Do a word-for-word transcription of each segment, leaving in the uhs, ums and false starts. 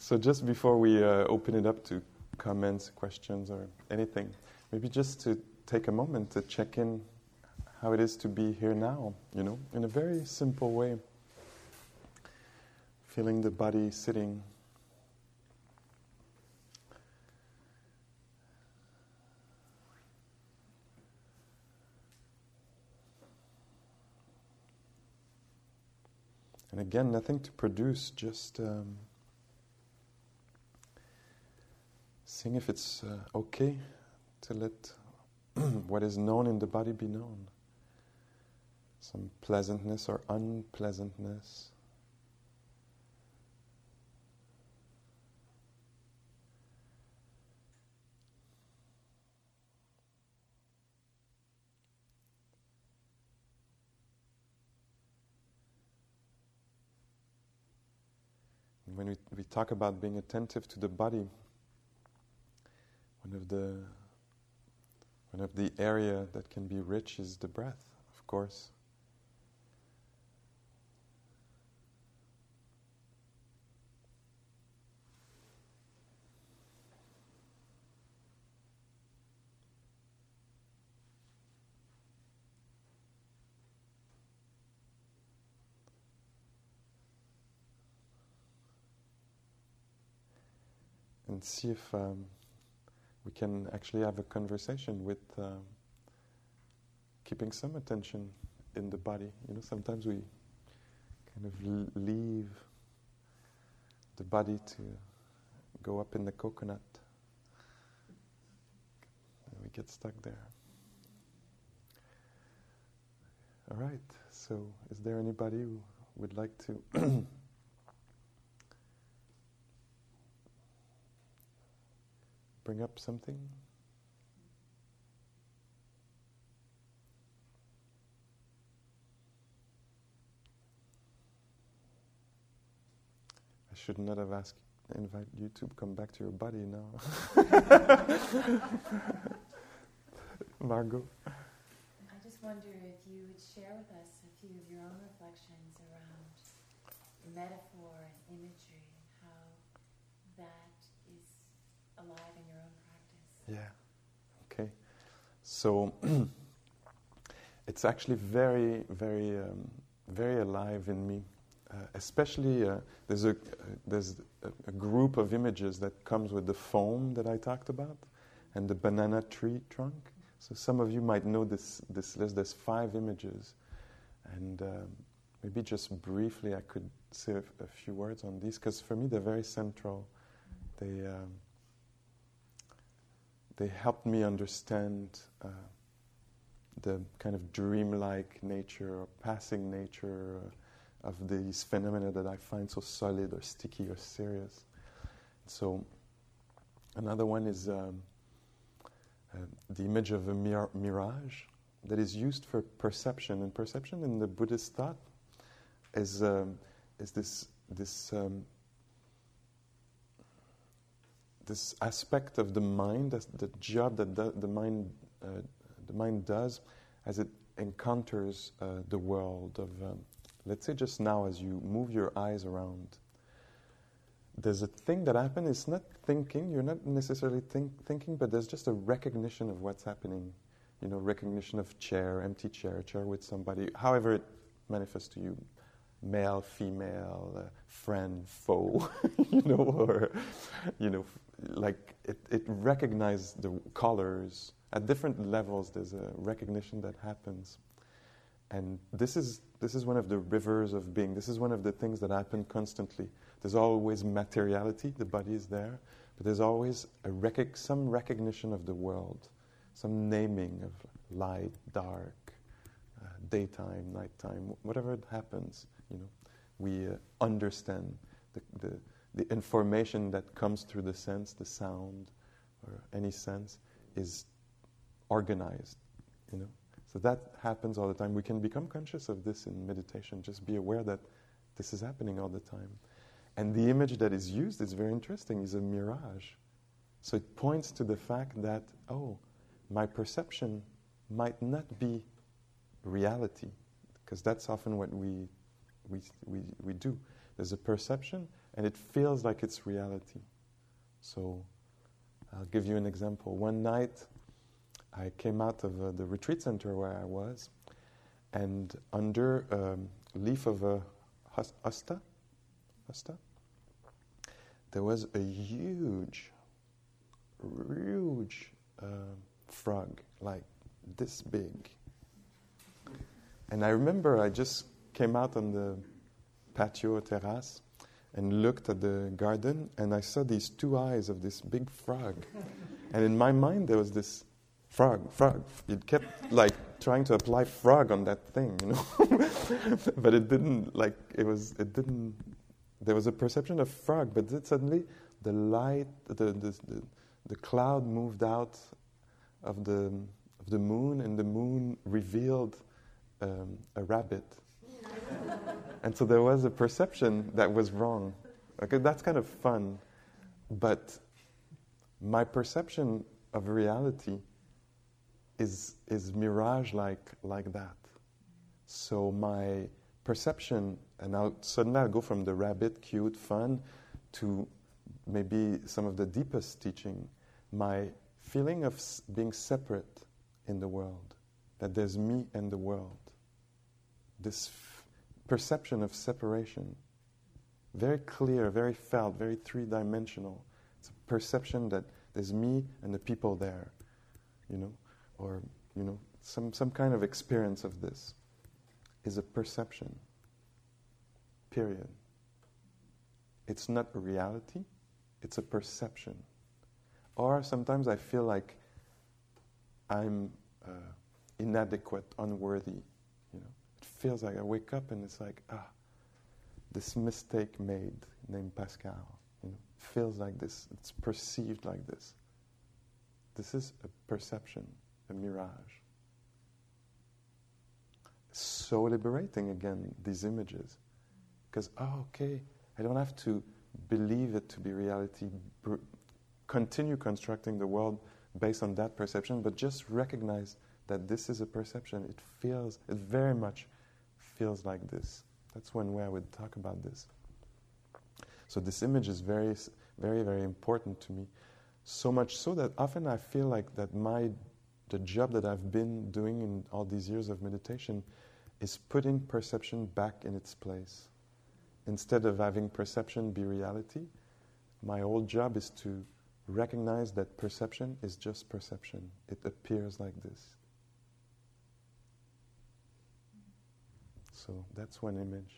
So just before we uh, open it up to comments, questions, or anything, maybe just to take a moment to check in how it is to be here now, you know, in a very simple way. Feeling the body sitting. And again, nothing to produce, just um, seeing if it's uh, okay to let what is known in the body be known. Some pleasantness or unpleasantness. When we, we talk about being attentive to the body, one of the one of the area that can be rich is the breath, of course. And see if um, we can actually have a conversation with uh, keeping some attention in the body. You know, sometimes we kind of l- leave the body to go up in the coconut, and we get stuck there. All right, so is there anybody who would like to bring up something? I should not have asked, invite you to come back to your body now. Margot? I just wonder if you would share with us a few of your own reflections around metaphor and imagery and how that is alive in your own practice. Yeah. Okay. So it's actually very, very, um, very alive in me. Uh, especially, uh, there's a uh, there's a, a group of images that comes with the foam that I talked about, and the banana tree trunk. So some of you might know this this list. There's five images, and um, maybe just briefly I could say a, a few words on these, because for me they're very central. They um, they helped me understand uh, the kind of dreamlike nature or passing nature uh, of these phenomena that I find so solid or sticky or serious. So another one is um, uh, the image of a mir- mirage that is used for perception. And perception in the Buddhist thought is um, is this this um, this aspect of the mind, that's the job that the, the mind uh, the mind does as it encounters uh, the world of. Um, Let's say just now as you move your eyes around, there's a thing that happens. It's not thinking, you're not necessarily think, thinking, but there's just a recognition of what's happening. You know, recognition of chair, empty chair, chair with somebody, however it manifests to you, male, female, uh, friend, foe, you know, or, you know, like it, it recognizes the colors. At different levels, there's a recognition that happens. And this is this is one of the rivers of being. This is one of the things that happen constantly. There's always materiality, the body is there, but there's always a rec- some recognition of the world, some naming of light, dark, uh, daytime, nighttime, whatever it happens. You know, we uh, understand the, the the information that comes through the sense, the sound, or any sense, is organized. You know. So that happens all the time. We can become conscious of this in meditation. Just be aware that this is happening all the time. And the image that is used is very interesting, is a mirage. So it points to the fact that, oh, my perception might not be reality, because that's often what we, we, we, we do. There's a perception, and it feels like it's reality. So I'll give you an example. One night, I came out of uh, the retreat center where I was, and under a um, leaf of a hus- hosta, hosta, there was a huge, huge uh, frog, like this big. And I remember I just came out on the patio terrace and looked at the garden, and I saw these two eyes of this big frog. And in my mind, there was this frog, frog. It kept like trying to apply frog on that thing, you know. But it didn't, like, it was, it didn't, there was a perception of frog, but then suddenly the light, the, the, the, the cloud moved out of the, of the moon, and the moon revealed um, a rabbit. And so there was a perception that was wrong. Okay, that's kind of fun. But my perception of reality is is mirage-like like that. So my perception, and I'll, suddenly I'll go from the rabbit, cute, fun, to maybe some of the deepest teaching. My feeling of s- being separate in the world, that there's me and the world. This f- perception of separation, very clear, very felt, very three-dimensional. It's a perception that there's me and the people there, you know, or, you know, some, some kind of experience of this is a perception, period. It's not a reality, it's a perception. Or sometimes I feel like I'm uh, inadequate, unworthy, you know. It feels like I wake up and it's like, ah, this mistake made named Pascal, you know, feels like this, it's perceived like this. This is a perception, a mirage. So liberating again, these images. Because, oh, okay, I don't have to believe it to be reality, br- continue constructing the world based on that perception, but just recognize that this is a perception. It feels, it very much feels like this. That's one way I would talk about this. So this image is very, very, very important to me. So much so that often I feel like that my, the job that I've been doing in all these years of meditation is putting perception back in its place. Instead of having perception be reality, my whole job is to recognize that perception is just perception. It appears like this. So that's one image.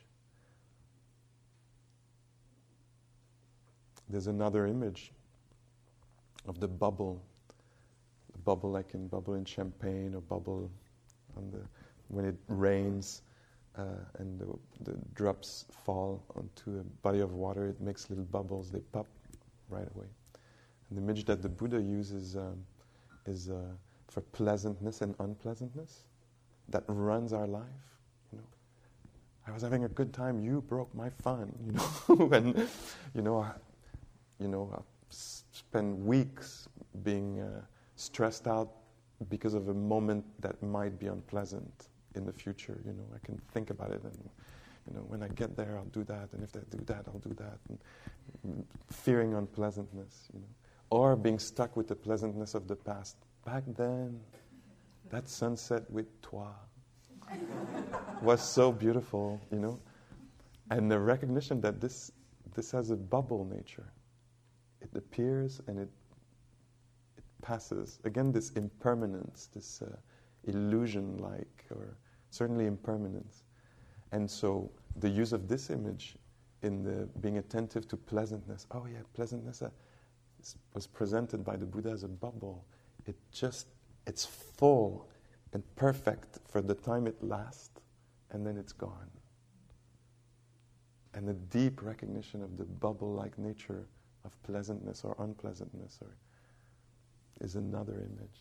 There's another image of the bubble, the bubble like in bubble in champagne, or bubble on the when it rains uh, and the, the drops fall onto a body of water. It makes little bubbles. They pop right away. And the image that the Buddha uses um, is uh, for pleasantness and unpleasantness that runs our life. You know, I was having a good time. You broke my fun. You know, and you know, I, you know, I spend weeks being uh, stressed out because of a moment that might be unpleasant in the future. You know, I can think about it, and you know, when I get there, I'll do that, and if they do that, I'll do that, and fearing unpleasantness. You know. Or being stuck with the pleasantness of the past. Back then, that sunset with toi was so beautiful, you know. And the recognition that this this has a bubble nature. It appears and it it passes. Again, this impermanence, this uh, illusion-like, or certainly impermanence. And so the use of this image in the being attentive to pleasantness. Oh yeah, pleasantness. Uh, was presented by the Buddha as a bubble. It just, it's full and perfect for the time it lasts, and then it's gone. And the deep recognition of the bubble-like nature of pleasantness or unpleasantness or is another image.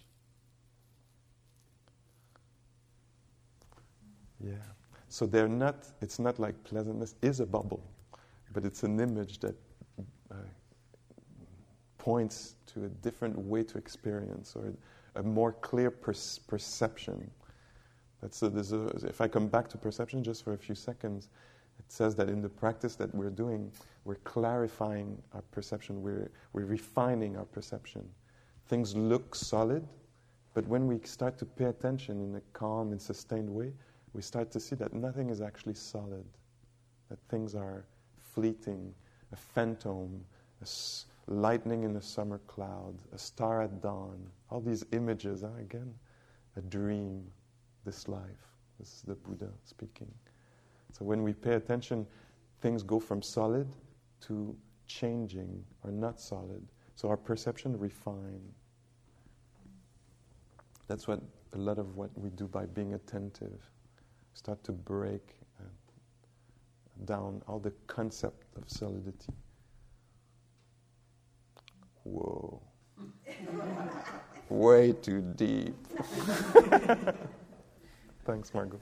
Yeah. So they're not, it's not like pleasantness is a bubble, but it's an image that uh, points to a different way to experience, or a more clear per- perception. That's a, there's a, if I come back to perception just for a few seconds, It says that in the practice that we're doing, we're clarifying our perception, we're, we're refining our perception. Things look solid, but when we start to pay attention in a calm and sustained way, we start to see that nothing is actually solid, that things are fleeting, a phantom, a s- lightning in a summer cloud, a star at dawn, all these images are, again, a dream, this life. This is the Buddha speaking. So when we pay attention, things go from solid to changing or not solid. So our perception refine. That's what a lot of what we do by being attentive. Start to break uh, down all the concept of solidity. Whoa. Way too deep. Thanks, Margot.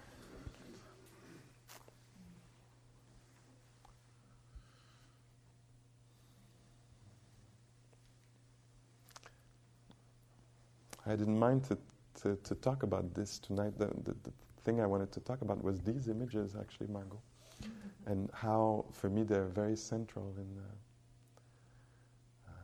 I didn't mind to, to, to talk about this tonight. The, the, the thing I wanted to talk about was these images, actually, Margot, mm-hmm. and how, for me, they're very central in the, uh,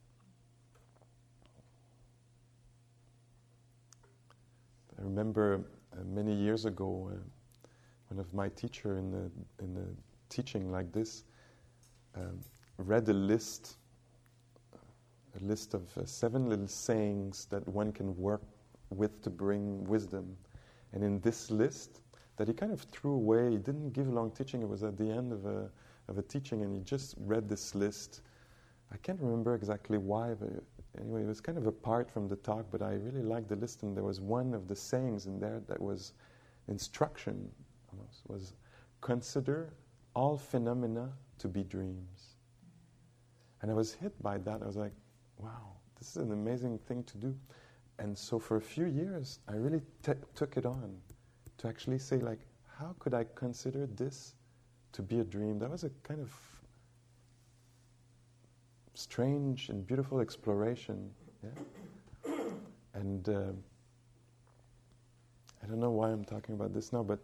I remember uh, many years ago, uh, one of my teacher in the, in the teaching like this um, read a list a list of uh, seven little sayings that one can work with to bring wisdom. And in this list, that he kind of threw away, he didn't give long teaching, it was at the end of a, of a teaching, and he just read this list. I can't remember exactly why, but anyway, it was kind of apart from the talk, but I really liked the list, and there was one of the sayings in there that was instruction, almost, was consider all phenomena to be dreams. And I was hit by that. I was like, wow, this is an amazing thing to do. And so for a few years, I really t- took it on to actually say, like, how could I consider this to be a dream? That was a kind of strange and beautiful exploration. Yeah? And uh, I don't know why I'm talking about this now, but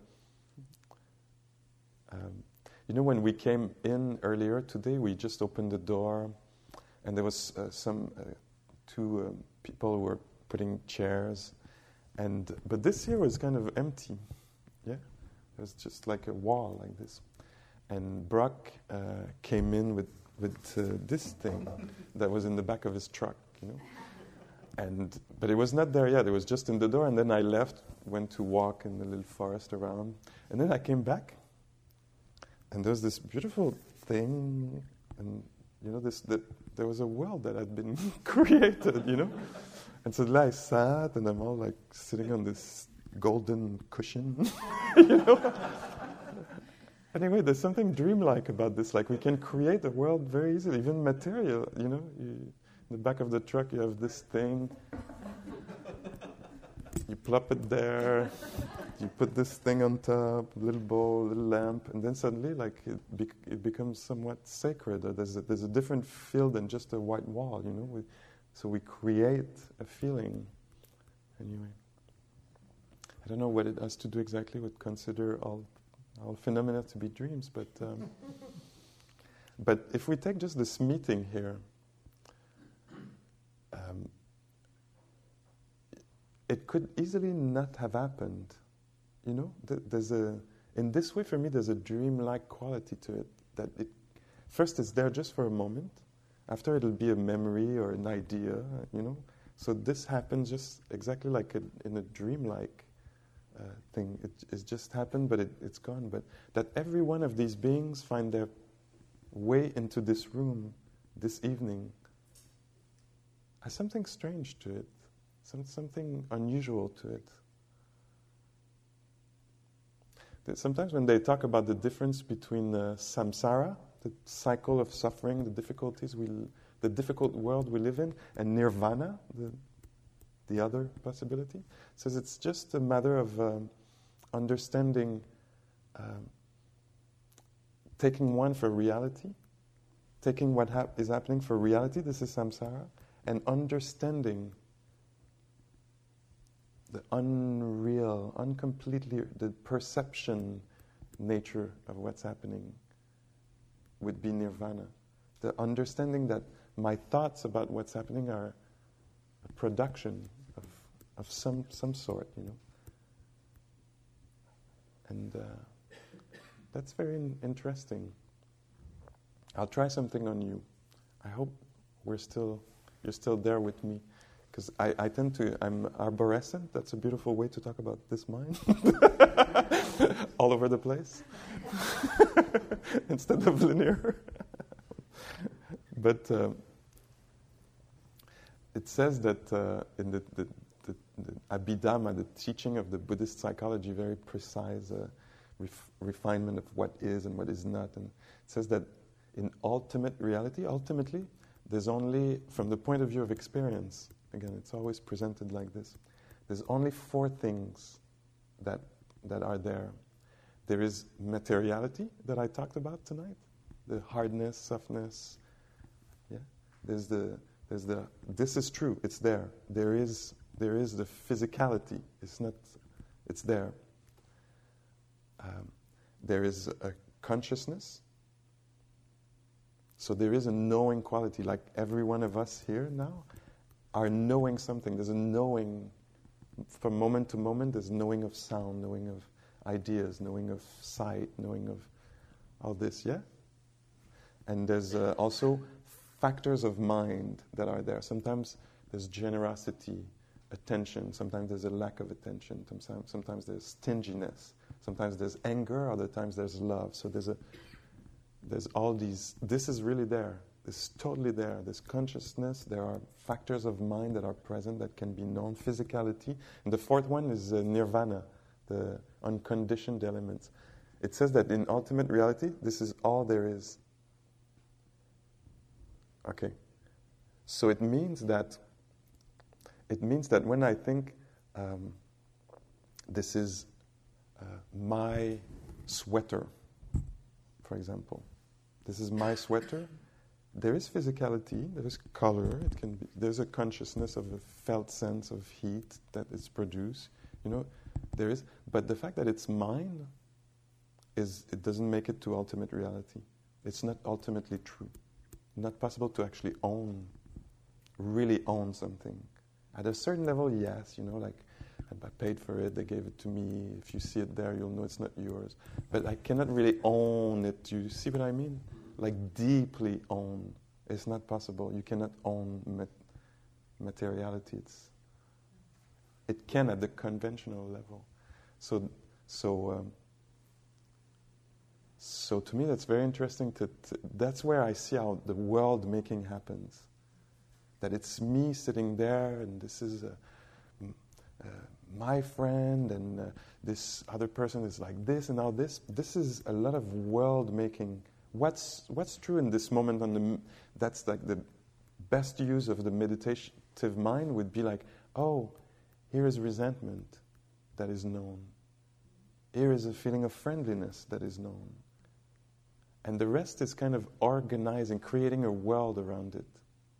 um, you know, when we came in earlier today, we just opened the door, and there was uh, some uh, two um, people who were putting chairs, and but this here was kind of empty. Yeah, it was just like a wall like this. And Brock uh, came in with with uh, this thing that was in the back of his truck, you know. And but it was not there yet. It was just in the door. And then I left, went to walk in the little forest around, and then I came back, and there was this beautiful thing, and you know, this that there was a world that had been created, you know. And so I sat, and I'm all like sitting on this golden cushion, you know. Anyway, there's something dreamlike about this. Like, we can create a world very easily, even material, you know. You, in the back of the truck, you have this thing. You plop it there. You put this thing on top, a little bowl, a little lamp, and then suddenly, like, it, bec- it becomes somewhat sacred. Or there's a, there's a different feel than just a white wall, you know. We, so we create a feeling. Anyway, I don't know what it has to do exactly with consider all all phenomena to be dreams, but um, but if we take just this meeting here, um, it could easily not have happened. You know, Th- there's a in this way for me there's a dreamlike quality to it. That it first it's there just for a moment, after it'll be a memory or an idea. You know, so this happens just exactly like a, in a dreamlike Uh, thing. It, it's just happened, but it, it's gone. But that every one of these beings find their way into this room this evening has something strange to it, some, something unusual to it. That sometimes when they talk about the difference between uh, samsara, the cycle of suffering, the difficulties we, l- the difficult world we live in, and nirvana, the The other possibility, says it's just a matter of um, understanding, um, taking one for reality, taking what hap- is happening for reality, this is samsara, and understanding the unreal, uncompletely, the perception, nature of what's happening would be nirvana. The understanding that my thoughts about what's happening are a production of of some some sort, you know. And uh, that's very in- interesting. I'll try something on you. I hope we're still you're still there with me, because I, I tend to I'm arborescent. That's a beautiful way to talk about this mind. All over the place instead of linear. But uh, it says that uh, in the, the, the, the Abhidhamma, the teaching of the Buddhist psychology, very precise uh, ref- refinement of what is and what is not. And it says that in ultimate reality, ultimately, there's only, from the point of view of experience, again, it's always presented like this, there's only four things that that are there. There is materiality that I talked about tonight, the hardness, softness. Yeah, there's the there's the this is true. It's there. There is there is the physicality. It's not. It's there. Um, there is a consciousness. So there is a knowing quality. Like every one of us here now are knowing something. There's a knowing. From moment to moment, there's knowing of sound, knowing of ideas, knowing of sight, knowing of all this, yeah? And there's uh, also factors of mind that are there. Sometimes there's generosity, attention. Sometimes there's a lack of attention. Sometimes, sometimes there's stinginess. Sometimes there's anger. Other times there's love. So there's a, there's all these. This is really there. This is totally there. There's consciousness. There are factors of mind that are present that can be known. Physicality. And the fourth one is uh, nirvana, the unconditioned elements. It says that in ultimate reality, this is all there is. Okay. So it means that it means that when I think um, this is uh, my sweater, for example, this is my sweater, there is physicality, there is color, it can be, there's a consciousness of a felt sense of heat that is produced, you know, there is, but the fact that it's mine is, it doesn't make it to ultimate reality. It's not ultimately true. Not possible to actually own, really own something. At a certain level, yes, you know, like I paid for it, they gave it to me. If you see it there, you'll know it's not yours. But I cannot really own it. Do you see what I mean? Like deeply own. It's not possible. You cannot own mat- materiality. It's, it can at the conventional level. So, so, um, so to me, that's very interesting. To, to that's where I see how the world making happens. That it's me sitting there, and this is uh, uh, my friend, and uh, this other person is like this, and all this. This is a lot of world making. What's what's true in this moment? On the that's like the best use of the meditative mind would be like, oh, here is resentment that is known. Here is a feeling of friendliness that is known. And the rest is kind of organizing, creating a world around it.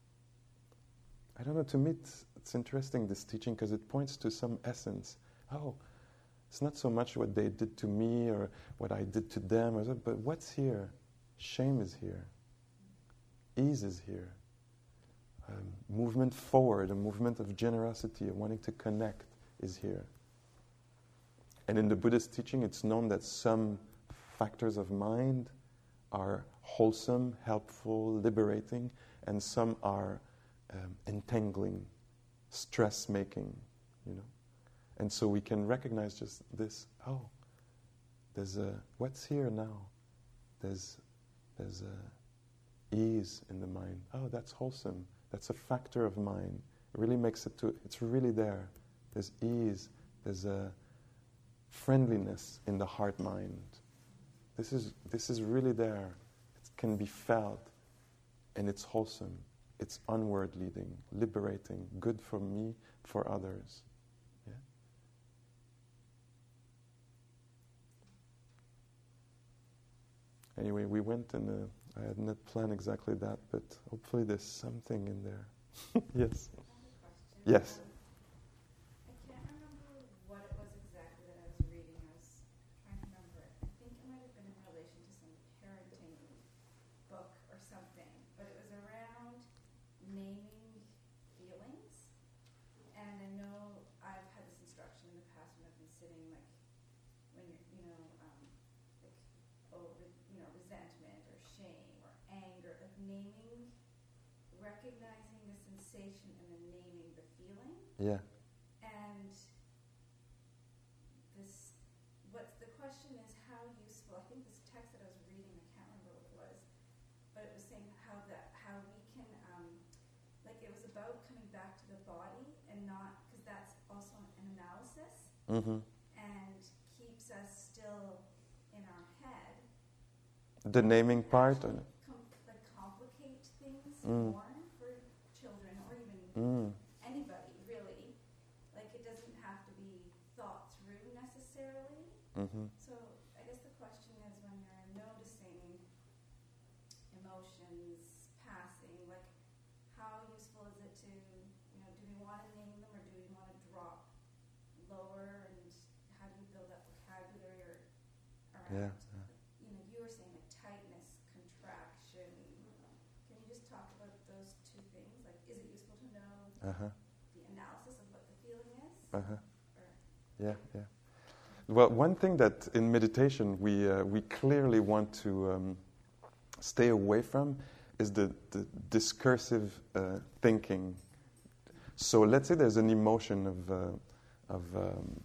I don't know, to me it's, it's interesting, this teaching, because it points to some essence. Oh, it's not so much what they did to me or what I did to them, or but what's here? Shame is here. Ease is here. Um, movement forward, a movement of generosity, of wanting to connect is here. And in the Buddhist teaching, it's known that some factors of mind are wholesome, helpful, liberating, and some are um, entangling, stress-making, you know. And so we can recognize just this, oh, there's a, what's here now? There's, there's a ease in the mind. Oh, that's wholesome. That's a factor of mind. It really makes it to, it's really there. There's ease. There's a friendliness in the heart-mind. This is this is really there. It can be felt, and it's wholesome. It's onward leading, liberating, good for me, for others. Yeah? Anyway, we went and uh, I had not planned exactly that, but hopefully there's something in there. Yes. Yes. I can't remember what it was exactly that I was reading. I was trying to remember it. I think it might recognizing the sensation and then naming the feeling. Yeah. And this, what's the question is how useful, I think this text that I was reading, I can't remember what it was, but it was saying how that, how we can, um, like it was about coming back to the body and not, because that's also an analysis. Mm-hmm. And keeps us still in our head. The naming part? Or? Com- like complicate things Mm. more for children or even Mm. anybody, really. Like it doesn't have to be thought through necessarily. Mm-hmm. So I guess the question is when you're noticing emotions passing, like how useful is it to, you know, do we want to name them or do we want to drop lower, and how do you build up vocabulary or around, Yeah, yeah. you know, you were saying a tightness, contraction. Can you just talk about those two things? Like, is it useful to know Uh-huh. the analysis of what the feeling is? Uh-huh. Or, Yeah, yeah. Well, one thing that in meditation we uh, we clearly want to um, stay away from is the, the discursive uh, thinking. So let's say there's an emotion of, uh, of um,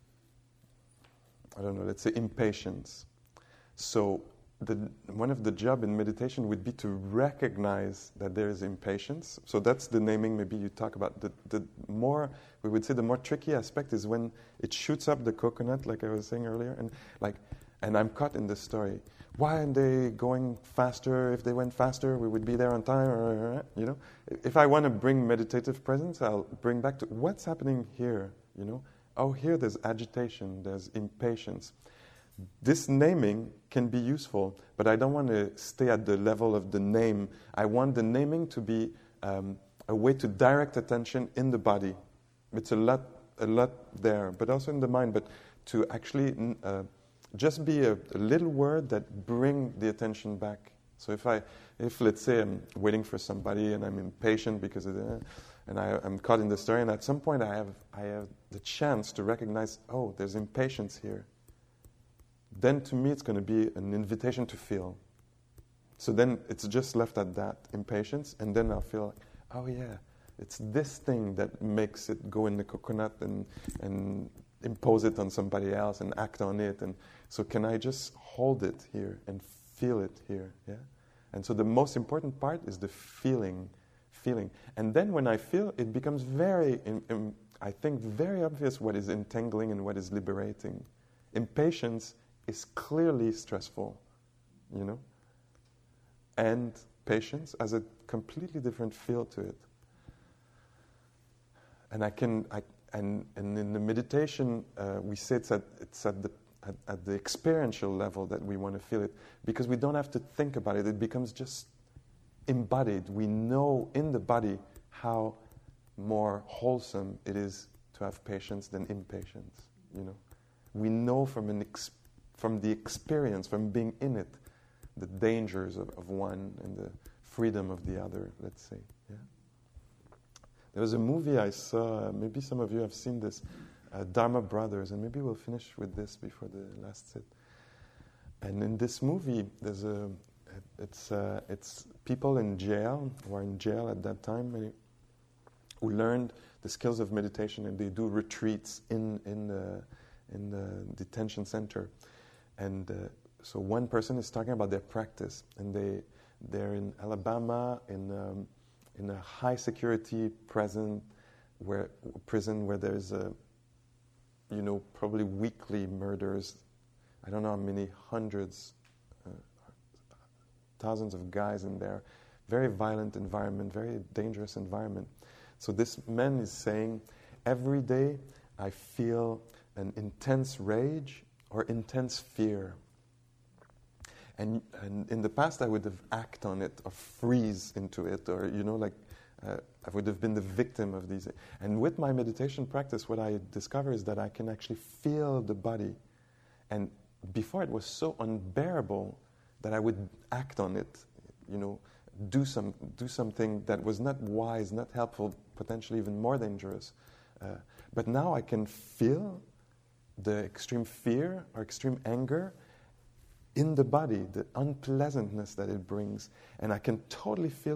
I don't know, let's say impatience. So the, one of the job in meditation would be to recognize that there is impatience. So that's the naming maybe you talk about. The, the more, we would say the more tricky aspect is when it shoots up the coconut, like I was saying earlier, and like, and I'm caught in this story. Why aren't they going faster? If they went faster, we would be there on time, or, you know. If I want to bring meditative presence, I'll bring back to what's happening here, you know. Oh, here there's agitation, there's impatience. This naming can be useful, but I don't want to stay at the level of the name. I want the naming to be um, a way to direct attention in the body. It's a lot, a lot there, but also in the mind. But to actually uh, just be a, a little word that bring the attention back. So if I, if let's say I'm waiting for somebody and I'm impatient because of the, and I, I'm caught in the story, and at some point I have, I have the chance to recognize, oh, there's impatience here. Then to me it's going to be an invitation to feel. So then it's just left at that, impatience, and then I'll feel like, oh yeah, it's this thing that makes it go in the coconut and, and impose it on somebody else and act on it. And so can I just hold it here and feel it here, yeah? And so the most important part is the feeling, feeling. And then when I feel, it becomes very, in, in, I think, very obvious what is entangling and what is liberating. Impatience is clearly stressful, you know? And patience has a completely different feel to it. And I can, I, and, and in the meditation, uh, we say it's at, it's at the at, at the experiential level that we want to feel it, because we don't have to think about it. It becomes just embodied. We know in the body how more wholesome it is to have patience than impatience, you know? We know from an ex- from the experience, from being in it, the dangers of, of one and the freedom of the other, let's say. Yeah. There was a movie I saw, maybe some of you have seen this, uh, Dharma Brothers, and maybe we'll finish with this before the last sit. And in this movie, there's a, it's uh, it's people in jail, who are in jail at that time, who learned the skills of meditation, and they do retreats in, in, the, in the detention center. And uh, so one person is talking about their practice, and they they're in Alabama in um, in a high security prison where prison where there's a you know probably weekly murders. I don't know how many hundreds, uh, thousands of guys in there. Very violent environment, very dangerous environment. So this man is saying, every day I feel an intense rage or intense fear. And, and in the past, I would have acted on it or freeze into it, or, you know, like uh, I would have been the victim of these. And with my meditation practice, what I discover is that I can actually feel the body. And before, it was so unbearable that I would act on it, you know, do some do something that was not wise, not helpful, potentially even more dangerous. Uh, but now I can feel the extreme fear or extreme anger in the body, the unpleasantness that it brings, and I can totally feel it,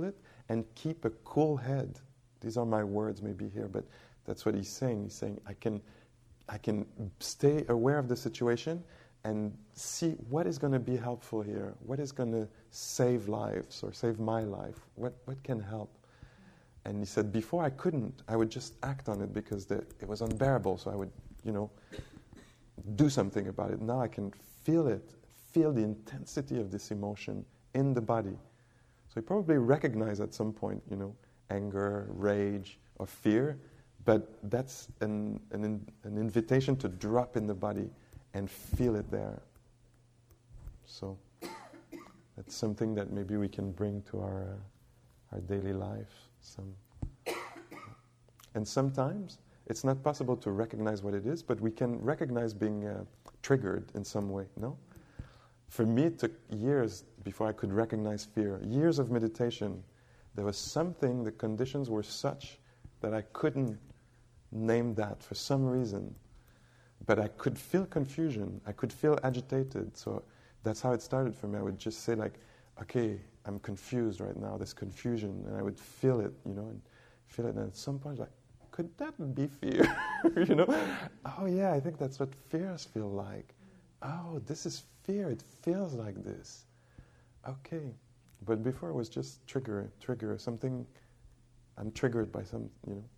and keep a cool head. These are my words maybe here, but that's what he's saying. He's saying, I can, I can stay aware of the situation and see what is going to be helpful here, what is going to save lives or save my life, what, what can help. And he said, before I couldn't, I would just act on it because the, it was unbearable, so I would, you know, do something about it. Now I can feel it, feel the intensity of this emotion in the body. So he probably recognized at some point, you know, anger, rage, or fear, but that's an, an, in, an invitation to drop in the body and feel it there. So that's something that maybe we can bring to our uh, our daily life. Some, and sometimes it's not possible to recognize what it is, but we can recognize being uh, triggered in some way, no? For me, it took years before I could recognize fear. Years of meditation. There was something, the conditions were such that I couldn't name that for some reason. But I could feel confusion. I could feel agitated. So that's how it started for me. I would just say like, okay, I'm confused right now, this confusion. And I would feel it, you know, and feel it. And at some point, like, could that be fear? You know? Oh yeah, I think that's what fears feel like. Oh, this is fear. It feels like this. Okay. But before it was just trigger, trigger, something, I'm triggered by some, you know,